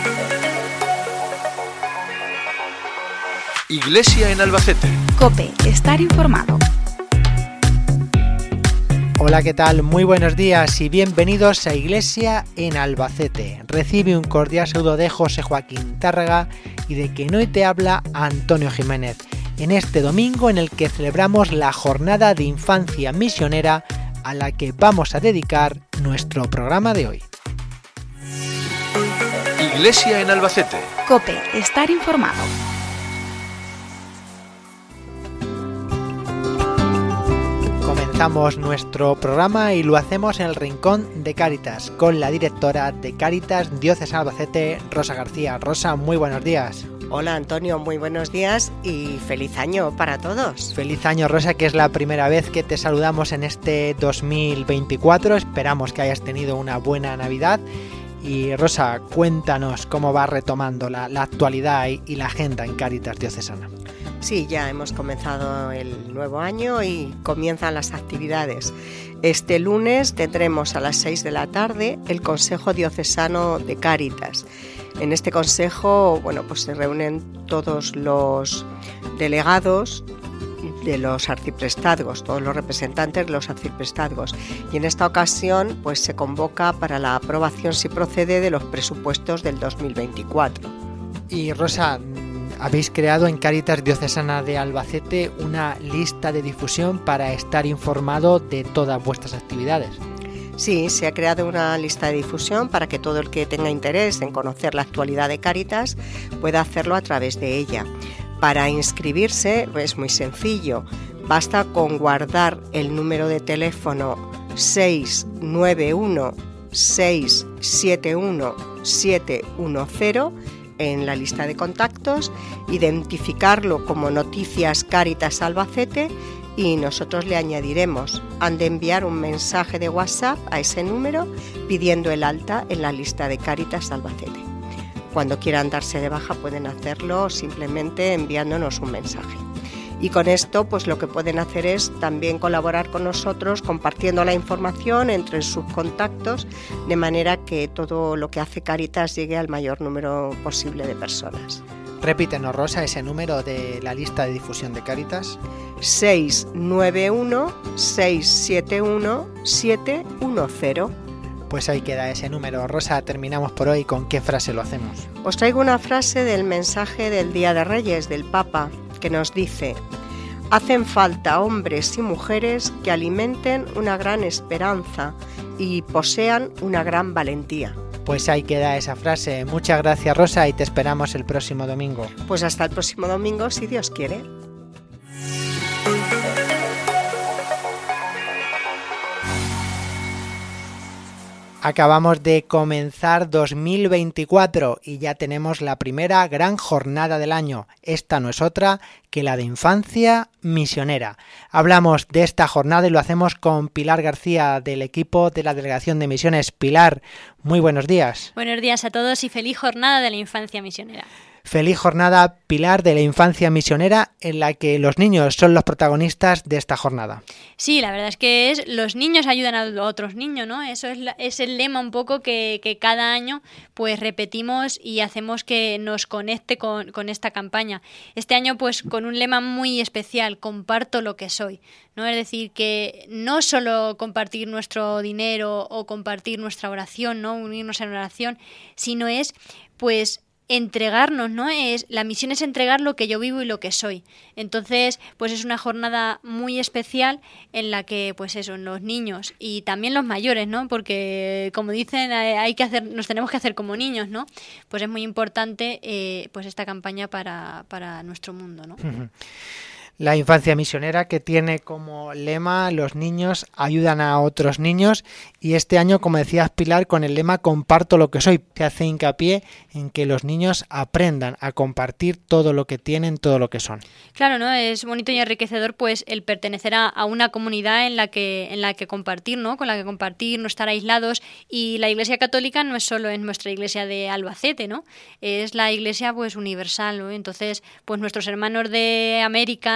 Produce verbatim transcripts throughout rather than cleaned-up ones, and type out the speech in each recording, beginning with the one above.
Iglesia en Albacete. COPE, estar informado. Hola, ¿qué tal? Muy buenos días y bienvenidos a Iglesia en Albacete. Recibe un cordial saludo de José Joaquín Tárraga y de quien hoy te habla Antonio Jiménez, en este domingo en el que celebramos la Jornada de Infancia Misionera a la que vamos a dedicar nuestro programa de hoy. Iglesia en Albacete. COPE, estar informado. Comenzamos nuestro programa y lo hacemos en el Rincón de Cáritas con la directora de Cáritas Diocesana Albacete, Rosa García. Rosa, muy buenos días. Hola Antonio, muy buenos días y feliz año para todos. Feliz año, Rosa, que es la primera vez que te saludamos en este dos mil veinticuatro. Esperamos que hayas tenido una buena Navidad. Y Rosa, cuéntanos cómo va retomando la, la actualidad y, y la agenda en Cáritas Diocesana. Sí, ya hemos comenzado el nuevo año y comienzan las actividades. Este lunes tendremos a las seis de la tarde el Consejo Diocesano de Cáritas. En este consejo, bueno, pues se reúnen todos los delegados de los arciprestazgos, todos los representantes de los arciprestazgos, y en esta ocasión pues se convoca para la aprobación, si procede, de los presupuestos del dos mil veinticuatro. Y Rosa, habéis creado en Cáritas Diocesana de Albacete una lista de difusión para estar informado de todas vuestras actividades. Sí, se ha creado una lista de difusión para que todo el que tenga interés en conocer la actualidad de Cáritas pueda hacerlo a través de ella. Para inscribirse es muy sencillo, basta con guardar el número de teléfono seis nueve uno seis siete uno siete uno cero en la lista de contactos, identificarlo como Noticias Cáritas Albacete y nosotros le añadiremos. Han de enviar un mensaje de WhatsApp a ese número pidiendo el alta en la lista de Cáritas Albacete. Cuando quieran darse de baja pueden hacerlo simplemente enviándonos un mensaje. Y con esto pues lo que pueden hacer es también colaborar con nosotros compartiendo la información entre sus contactos, de manera que todo lo que hace Cáritas llegue al mayor número posible de personas. Repítenos, Rosa, ese número de la lista de difusión de Cáritas. seis nueve uno seis siete uno siete uno cero. Pues ahí queda ese número. Rosa, terminamos por hoy. ¿Con qué frase lo hacemos? Os traigo una frase del mensaje del Día de Reyes del Papa, que nos dice: hacen falta hombres y mujeres que alimenten una gran esperanza y posean una gran valentía. Pues ahí queda esa frase. Muchas gracias, Rosa, y te esperamos el próximo domingo. Pues hasta el próximo domingo, si Dios quiere. Acabamos de comenzar dos mil veinticuatro y ya tenemos la primera gran jornada del año. Esta no es otra que la de Infancia Misionera. Hablamos de esta jornada y lo hacemos con Pilar García del equipo de la Delegación de Misiones. Pilar, muy buenos días. Buenos días a todos y feliz jornada de la Infancia Misionera. Feliz jornada, Pilar, de la Infancia Misionera, en la que los niños son los protagonistas de esta jornada. Sí, la verdad es que es los niños ayudan a otros niños, ¿no? Eso es, la, es el lema un poco que, que cada año pues repetimos y hacemos que nos conecte con, con esta campaña. Este año pues con un lema muy especial: comparto lo que soy, ¿no? Es decir, que no solo compartir nuestro dinero o compartir nuestra oración, ¿no? Unirnos en oración, sino es pues entregarnos, ¿no? Es, la misión es entregar lo que yo vivo y lo que soy. Entonces, pues es una jornada muy especial en la que, pues eso, los niños y también los mayores, ¿no? Porque, como dicen, hay que hacer, nos tenemos que hacer como niños, ¿no? Pues es muy importante, eh, pues esta campaña para, para nuestro mundo, ¿no? Uh-huh. La Infancia Misionera, que tiene como lema: los niños ayudan a otros niños, y este año, como decías, Pilar, con el lema comparto lo que soy, se hace hincapié en que los niños aprendan a compartir todo lo que tienen, todo lo que son. Claro, ¿no? Es bonito y enriquecedor pues el pertenecer a, a una comunidad en la que en la que compartir, ¿no? Con la que compartir, no estar aislados. Y la Iglesia Católica no es solo en nuestra iglesia de Albacete, ¿no? Es la iglesia pues universal, ¿no? Entonces, pues nuestros hermanos de América,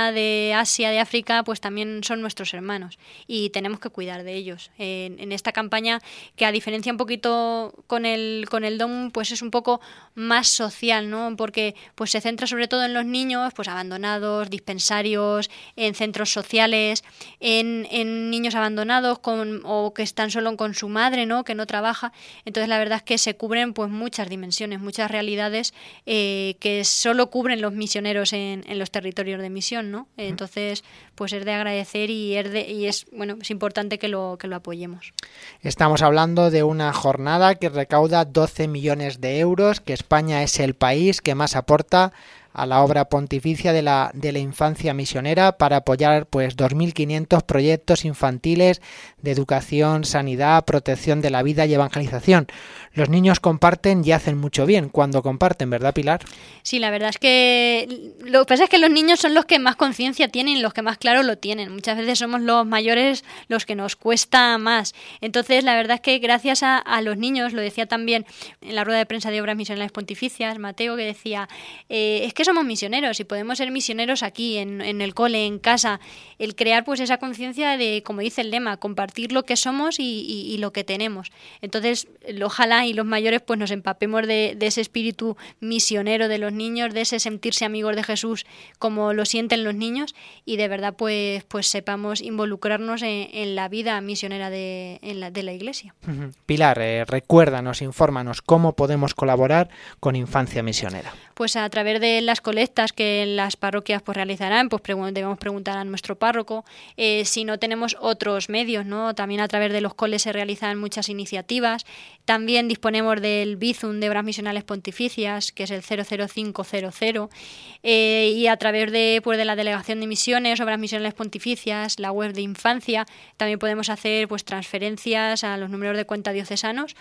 África, de Asia, de África, pues también son nuestros hermanos y tenemos que cuidar de ellos. En, en esta campaña, que a diferencia un poquito con el con el D O M, pues es un poco más social, ¿no? Porque pues se centra sobre todo en los niños pues abandonados, dispensarios, en centros sociales, en, en niños abandonados con, o que están solo con su madre, ¿no? Que no trabaja. Entonces la verdad es que se cubren pues muchas dimensiones, muchas realidades eh, que solo cubren los misioneros en, en los territorios de misión, ¿no? Entonces pues es de agradecer y es, de, y es bueno es importante que lo, que lo apoyemos. Estamos hablando de una jornada que recauda doce millones de euros, que España es el país que más aporta a la obra pontificia de la, de la infancia misionera para apoyar pues dos mil quinientos proyectos infantiles de educación, sanidad, protección de la vida y evangelización. Los niños comparten y hacen mucho bien cuando comparten, ¿verdad, Pilar? Sí, la verdad es que lo que pasa es que los niños son los que más conciencia tienen, los que más claro lo tienen. Muchas veces somos los mayores los que nos cuesta más. Entonces, la verdad es que gracias a, a los niños, lo decía también en la rueda de prensa de Obras Misionales Pontificias, Mateo, que decía, eh, es que somos misioneros y podemos ser misioneros aquí, en, en el cole, en casa. El crear pues esa conciencia de, como dice el lema, compartir lo que somos y, y, y lo que tenemos. Entonces, ojalá y los mayores pues nos empapemos de, de ese espíritu misionero de los niños, de ese sentirse amigos de Jesús como lo sienten los niños y de verdad pues, pues sepamos involucrarnos en, en la vida misionera de, en la, de la Iglesia. Pilar, eh, recuérdanos, infórmanos cómo podemos colaborar con Infancia Misionera. Pues a través de las colectas que las parroquias pues realizarán, pues pregun- debemos preguntar a nuestro párroco. Eh, si no tenemos otros medios, ¿no? También a través de los coles se realizan muchas iniciativas. También disponemos del Bizum de Obras Misionales Pontificias, que es el cero cero cinco cero cero. Eh, y a través de, pues, de la Delegación de Misiones, Obras Misionales Pontificias, la web de Infancia, también podemos hacer pues transferencias a los números de cuenta diocesanos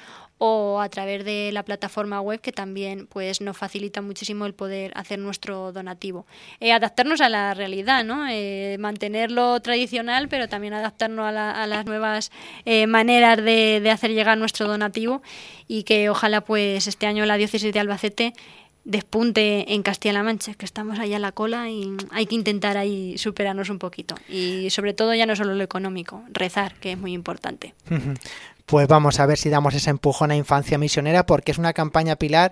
o a través de la plataforma web, que también pues nos facilita muchísimo el poder hacer nuestro donativo. Eh, adaptarnos a la realidad, ¿no? Eh, mantenerlo tradicional, pero también adaptarnos a, la, a las nuevas eh, maneras de, de hacer llegar nuestro donativo y que ojalá pues este año la diócesis de Albacete despunte en Castilla-La Mancha, que estamos ahí a la cola y hay que intentar ahí superarnos un poquito. Y sobre todo ya no solo lo económico, rezar, que es muy importante. Pues vamos a ver si damos ese empujón a Infancia Misionera, porque es una campaña, Pilar,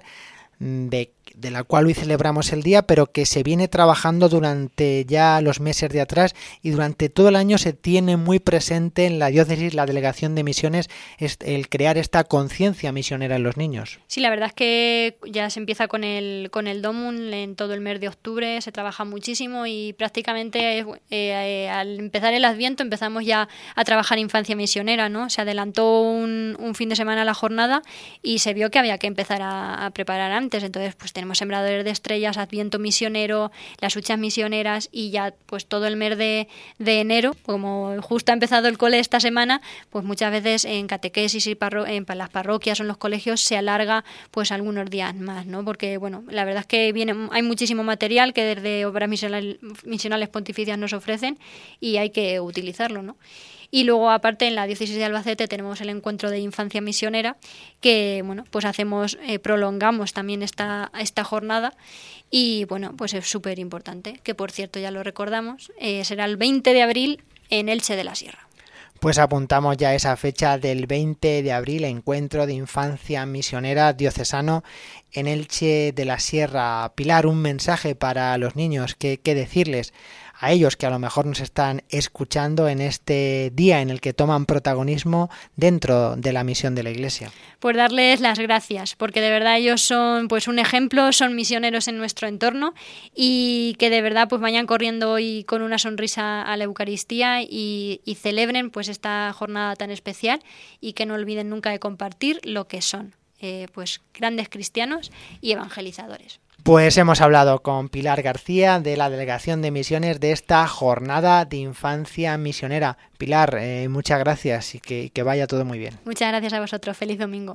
de, de la cual hoy celebramos el día, pero que se viene trabajando durante ya los meses de atrás y durante todo el año se tiene muy presente en la diócesis, la Delegación de Misiones, el crear esta conciencia misionera en los niños. Sí, la verdad es que ya se empieza con el con el DOMUN en todo el mes de octubre, se trabaja muchísimo y prácticamente eh, eh, al empezar el Adviento empezamos ya a trabajar infancia misionera, ¿no? Se adelantó un, un fin de semana la jornada y se vio que había que empezar a, a preparar antes. Entonces, pues tenemos Sembradores de Estrellas, Adviento Misionero, las huchas misioneras y ya pues todo el mes de, de enero, como justo ha empezado el cole esta semana, pues muchas veces en catequesis y parro- en las parroquias o en los colegios se alarga pues algunos días más, ¿no? Porque, bueno, la verdad es que viene, hay muchísimo material que desde Obras Misionales, Misionales Pontificias nos ofrecen y hay que utilizarlo, ¿no? Y luego, aparte, en la diócesis de Albacete tenemos el encuentro de infancia misionera, que bueno, pues hacemos, eh, prolongamos también esta, esta jornada y bueno, pues es súper importante, que por cierto ya lo recordamos, eh, será el veinte de abril en Elche de la Sierra. Pues apuntamos ya esa fecha del veinte de abril, encuentro de infancia misionera diocesano en Elche de la Sierra. Pilar, un mensaje para los niños, ¿qué, qué decirles a ellos que a lo mejor nos están escuchando en este día en el que toman protagonismo dentro de la misión de la Iglesia? Pues darles las gracias, porque de verdad ellos son pues un ejemplo, son misioneros en nuestro entorno y que de verdad pues vayan corriendo hoy con una sonrisa a la Eucaristía y, y celebren pues esta jornada tan especial y que no olviden nunca de compartir lo que son, eh, pues grandes cristianos y evangelizadores. Pues hemos hablado con Pilar García de la Delegación de Misiones de esta jornada de infancia misionera. Pilar, eh, muchas gracias y que, que vaya todo muy bien. Muchas gracias a vosotros. Feliz domingo.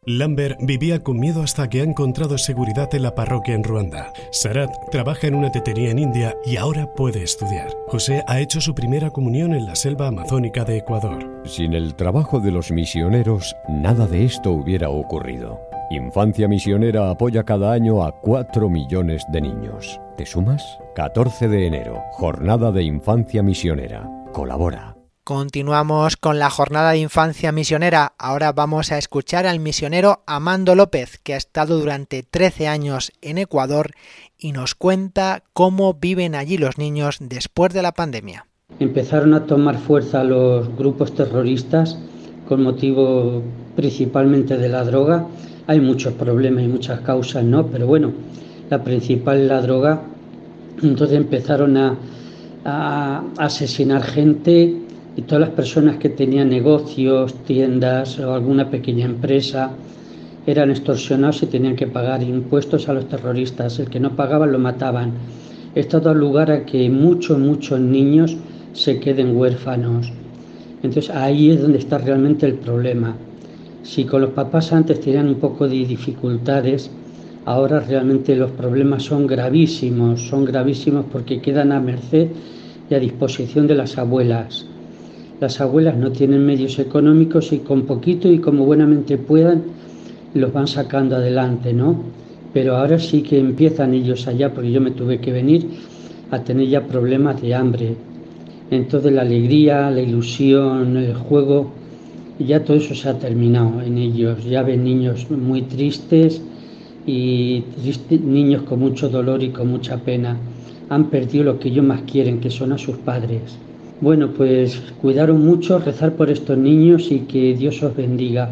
Lambert vivía con miedo hasta que ha encontrado seguridad en la parroquia en Ruanda. Sarat trabaja en una tetería en India y ahora puede estudiar. José ha hecho su primera comunión en la selva amazónica de Ecuador. Sin el trabajo de los misioneros, nada de esto hubiera ocurrido. Infancia Misionera apoya cada año a cuatro millones de niños. ¿Te sumas? catorce de enero, Jornada de Infancia Misionera. Colabora. Continuamos con la Jornada de Infancia Misionera. Ahora vamos a escuchar al misionero Amando López, que ha estado durante trece años en Ecuador y nos cuenta cómo viven allí los niños después de la pandemia. Empezaron a tomar fuerza los grupos terroristas con motivo principalmente de la droga. Hay muchos problemas y muchas causas, ¿no? Pero bueno, la principal es la droga. Entonces empezaron a, a asesinar gente. Y todas las personas que tenían negocios, tiendas o alguna pequeña empresa eran extorsionados y tenían que pagar impuestos a los terroristas. El que no pagaba lo mataban. Esto da lugar a que muchos, muchos niños se queden huérfanos. Entonces ahí es donde está realmente el problema. Si con los papás antes tenían un poco de dificultades, ahora realmente los problemas son gravísimos. Son gravísimos porque quedan a merced y a disposición de las abuelas. Las abuelas no tienen medios económicos y con poquito y como buenamente puedan los van sacando adelante, ¿no? Pero ahora sí que empiezan ellos allá, porque yo me tuve que venir a tener ya problemas de hambre. Entonces la alegría, la ilusión, el juego, ya todo eso se ha terminado en ellos. Ya ven niños muy tristes y triste, niños con mucho dolor y con mucha pena. Han perdido lo que ellos más quieren, que son a sus padres. Bueno, pues cuidaros mucho, rezar por estos niños y que Dios os bendiga.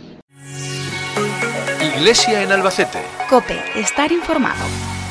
Iglesia en Albacete. COPE, estar informado.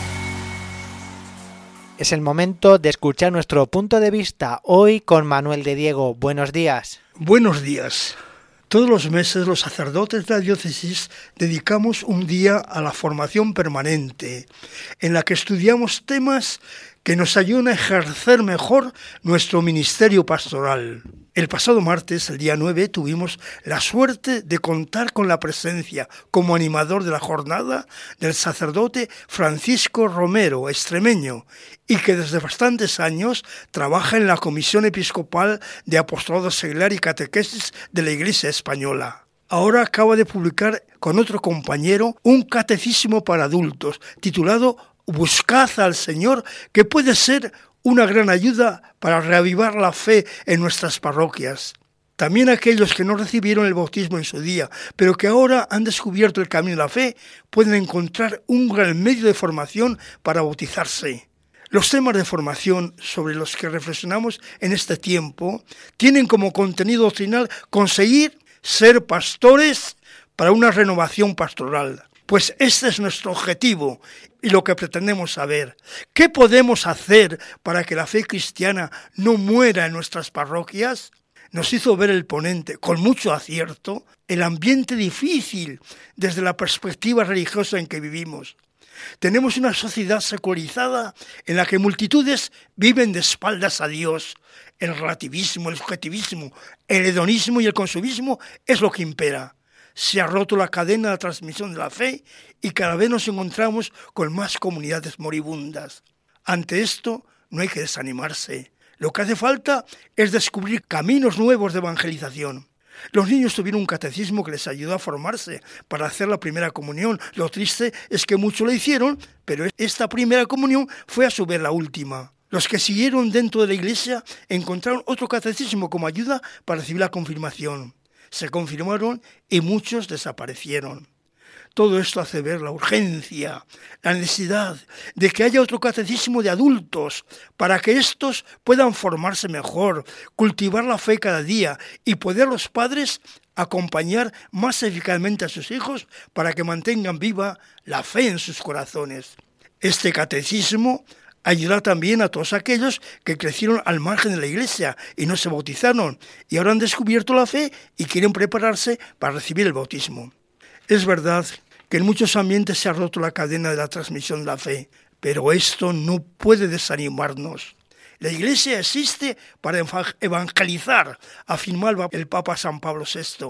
Es el momento de escuchar nuestro punto de vista hoy con Manuel de Diego. Buenos días. Buenos días. Todos los meses los sacerdotes de la diócesis dedicamos un día a la formación permanente, en la que estudiamos temas que nos ayudan a ejercer mejor nuestro ministerio pastoral. El pasado martes, el día nueve, tuvimos la suerte de contar con la presencia como animador de la jornada del sacerdote Francisco Romero, extremeño, y que desde bastantes años trabaja en la Comisión Episcopal de Apostolado Seglar y Catequesis de la Iglesia Española. Ahora acaba de publicar con otro compañero un catecismo para adultos titulado Buscad al Señor, que puede ser una gran ayuda para reavivar la fe en nuestras parroquias. También aquellos que no recibieron el bautismo en su día, pero que ahora han descubierto el camino de la fe, pueden encontrar un gran medio de formación para bautizarse. Los temas de formación sobre los que reflexionamos en este tiempo tienen como contenido doctrinal conseguir ser pastores para una renovación pastoral. Pues este es nuestro objetivo y lo que pretendemos saber. ¿Qué podemos hacer para que la fe cristiana no muera en nuestras parroquias? Nos hizo ver el ponente, con mucho acierto, el ambiente difícil desde la perspectiva religiosa en que vivimos. Tenemos una sociedad secularizada en la que multitudes viven de espaldas a Dios. El relativismo, el subjetivismo, el hedonismo y el consumismo es lo que impera. Se ha roto la cadena de transmisión de la fe y cada vez nos encontramos con más comunidades moribundas. Ante esto no hay que desanimarse. Lo que hace falta es descubrir caminos nuevos de evangelización. Los niños tuvieron un catecismo que les ayudó a formarse para hacer la primera comunión. Lo triste es que muchos lo hicieron, pero esta primera comunión fue a su vez la última. Los que siguieron dentro de la iglesia encontraron otro catecismo como ayuda para recibir la confirmación. Se confirmaron y muchos desaparecieron. Todo esto hace ver la urgencia, la necesidad de que haya otro catecismo de adultos para que éstos puedan formarse mejor, cultivar la fe cada día y poder los padres acompañar más eficazmente a sus hijos para que mantengan viva la fe en sus corazones. Este catecismo ayuda también a todos aquellos que crecieron al margen de la iglesia y no se bautizaron y ahora han descubierto la fe y quieren prepararse para recibir el bautismo. Es verdad que en muchos ambientes se ha roto la cadena de la transmisión de la fe, pero esto no puede desanimarnos. La iglesia existe para evangelizar, afirmaba el Papa San Pablo sexto.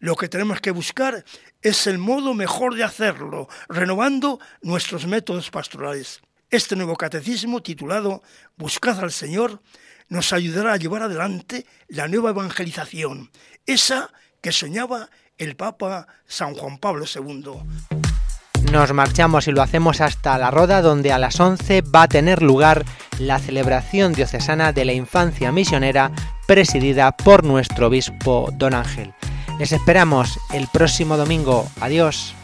Lo que tenemos que buscar es el modo mejor de hacerlo, renovando nuestros métodos pastorales. Este nuevo catecismo, titulado Buscad al Señor, nos ayudará a llevar adelante la nueva evangelización, esa que soñaba el Papa San Juan Pablo segundo. Nos marchamos y lo hacemos hasta La Roda, donde a las once va a tener lugar la celebración diocesana de la infancia misionera presidida por nuestro obispo Don Ángel. Les esperamos el próximo domingo. Adiós.